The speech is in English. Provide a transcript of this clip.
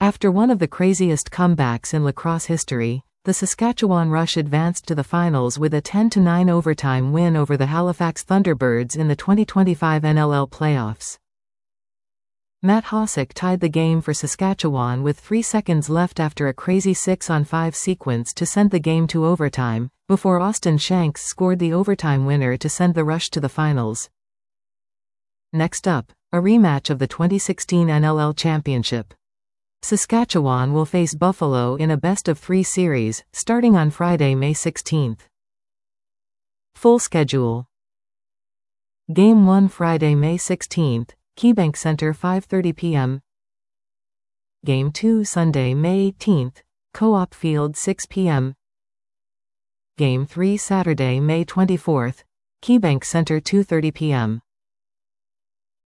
After one of the craziest comebacks in lacrosse history, the Saskatchewan Rush advanced to the finals with a 10-9 overtime win over the Halifax Thunderbirds in the 2025 NLL playoffs. Matt Hossack tied the game for Saskatchewan with 3 seconds left after a crazy 6-on-5 sequence to send the game to overtime, before Austin Shanks scored the overtime winner to send the Rush to the finals. Next up, a rematch of the 2016 NLL Championship. Saskatchewan will face Buffalo in a best-of-3 series, starting on Friday, May 16. Full schedule. Game 1 Friday, May 16, KeyBank Center 5:30 p.m. Game 2 Sunday, May 18, Co-op Field 6 p.m. Game 3 Saturday, May 24, KeyBank Center 2:30 p.m.